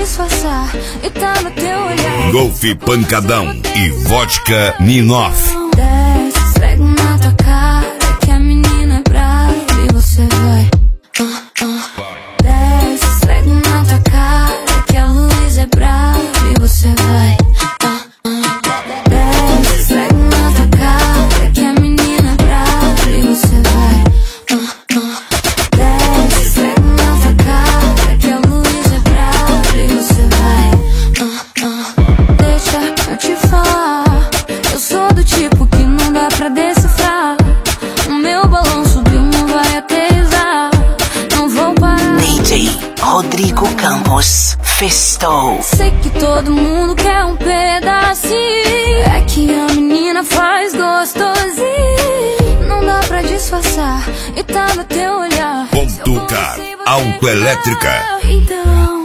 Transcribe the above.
disfarçar e tá no teu olhar. Golfe Pancadão e Vodka Ninoff. Desce, esfrega na tua cara que a menina é brava e você vai. Desce, esfrega na tua cara que a Luísa é brava e você vai. Desce, esfrega na tua cara que a menina é brava e você vai. Desce, esfrega na tua cara que a Luísa é brava e você vai. Deixa eu te falar, eu sou do tipo que não dá pra decifrar. O meu balão subiu, não vai aterrissar. Não vou parar. DJ Rodrigo Campos festou. Sei que todo mundo quer um pedacinho. É que a menina faz gostosinho. Não dá pra disfarçar e tá no teu olhar. Ponto Car Autoelétrica. Então